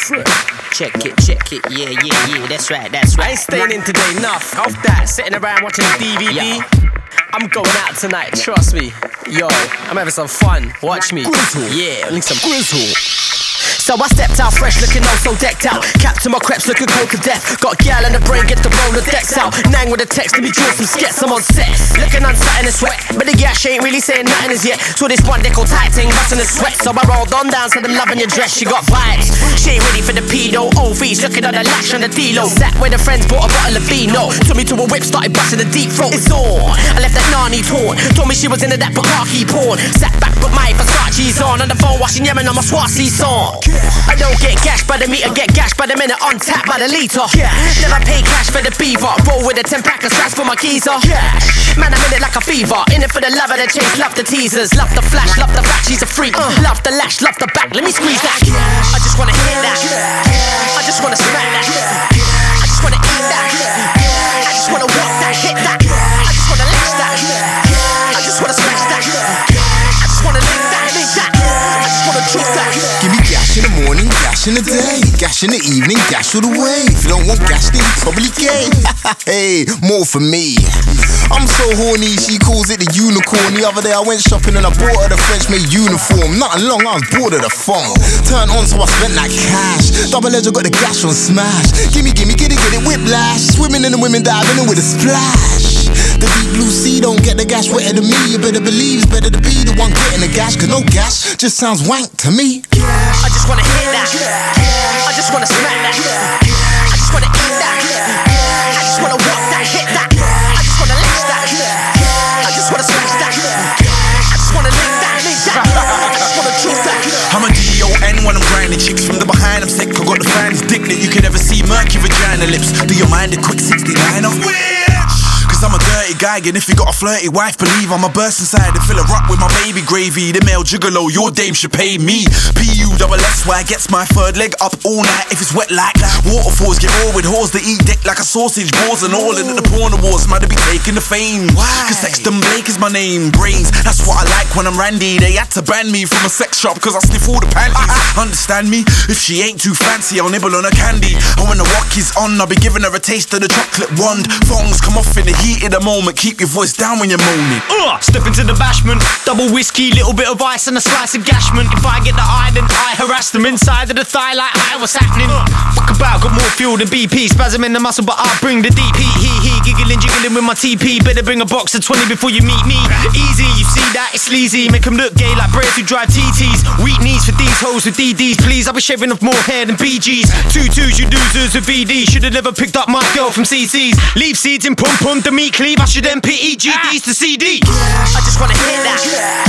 Check it, yeah, that's right. I ain't staying in today, enough. Off that, sitting around watching the DVD. I'm going out tonight, trust me. Yo, I'm having some fun, watch me. Yeah, I need some grizzle. So I stepped out fresh, looking oh so decked out. Capped to my creps, looking cold to death. Got a gal in the brain, get the roller decks out. Nang with a text, let me draw some skets, I'm on set. Looking uncertain and sweat, but the gal she ain't really saying nothing as yet. So this one nickel tight thing, bustin' the sweat. So I rolled on down, said I'm loving your dress, she got vibes. She ain't ready for the pedo, OVs, looking on the lash on the D-Lo. Sat where the friends bought a bottle of vino. Took me to a whip, started busting the deep throat. It's on, I left that Nani torn. Told me she was into that Bukaki porn. Sat back, put my Versace's on the phone, watching Yemen on my Swazi song. I don't get gashed by the meter, get gashed by the minute, on tap by the litre. Never pay cash for the beaver, roll with a 10-pack of straps for my keys. Man, I'm in it like a fever, in it for the love of the chase, love the teasers, love the flash, love the fact she's a freak, love the lash, love the back, let me squeeze that. I just wanna hit that, I just wanna smack that, I just wanna eat that, I just wanna walk that, hit that, I just wanna lash that, I just wanna smash that, I just wanna lick that, I just wanna choke that. Give me gash in the morning, gash in the day, gash in the evening, gash all the way. If you don't want gash, then you probably gay. Hey, more for me. I'm so horny, she calls it the unicorn. The other day I went shopping and I bought her the French-made uniform. Nothing long, I was bored of the phone. Turned on so I spent that cash. Double edge, I got the gash on smash. Gimme, get it, whiplash. Swimming in the women diving in with a splash. The deep blue sea don't get the gash wetter than me. You better believe it's better to be the one getting the gash. Cause no gash just sounds wank to me. I just wanna hit that, I just wanna smack that, I just wanna eat that, I just wanna walk that, hit that, I just wanna lash that, I just wanna smash that, I just wanna lick that, I just wanna choose that. I'm a D-O-N when I'm grinding chicks from the behind, I'm sick. I got the finest dick that you could ever see, murky vagina lips. Do you mind a quick 69 off? Cause I'm a dirty guy, and if you got a flirty wife, believe I'ma burst inside and fill her up with my baby gravy. The male gigolo, your dame should pay me. P-U-S-S-Y gets my third leg up all night if it's wet like that. Waterfalls get raw with whores that eat dick like a sausage, balls and all. And at the porn awards, might be taking the fame. Why? Cause Sexton Blake is my name. Brains, that's what I like when I'm randy. They had to ban me from a sex shop cause I sniff all the panties. Understand me? If she ain't too fancy, I'll nibble on her candy. And when the walk is on, I'll be giving her a taste of the chocolate wand. Thongs come off in the heat of the moment, keep your voice down when you're moaning. Step into the bashment, double whiskey, little bit of ice and a slice of gashment. If I get the eye, then I harass them inside of the thigh like, hi, what's happening? Fuck about, got more fuel than BP. Spasm in the muscle, but I bring the deep heat. He, giggling, jiggling with my TP. Better bring a box of 20 before you meet me. Easy, you see that, it's sleazy. Make them look gay like Braves who drive TTs. Weak knees for these hoes with DDs. Please, I'll be shaving off more hair than BGs. 2-2s, you losers with VD. Should've never picked up my girl from CC's. Leave seeds in pum-pum to meat cleave. I should then put EGDs to CD. I just wanna hit that,